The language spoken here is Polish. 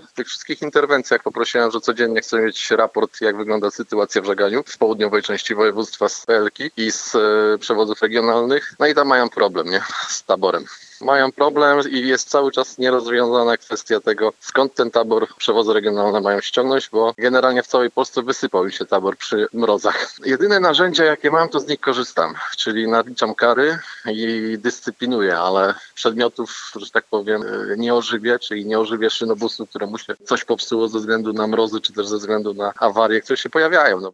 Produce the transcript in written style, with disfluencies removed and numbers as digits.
w tych wszystkich interwencjach poprosiłem, że codziennie chcę mieć raport, jak wygląda sytuacja w żeganiu z południowej części województwa, z PLK i z przewozów regionalnych. No i tam mają problem, nie? Z taborem. Mają problem i jest cały czas nierozwiązana kwestia tego, skąd ten tabor przewozy regionalne mają ściągnąć, bo generalnie w całej Polsce wysypał im się tabor przy mrozach. Jedyne narzędzia, jakie mam, to z nich korzystam, czyli naliczam kary i dyscyplinuję, ale przedmiotów, że tak powiem, nie ożywię, czyli nie ożywię szynobusu, któremu się coś popsuło ze względu na mrozy, czy też ze względu na awarie, które się pojawiają. No.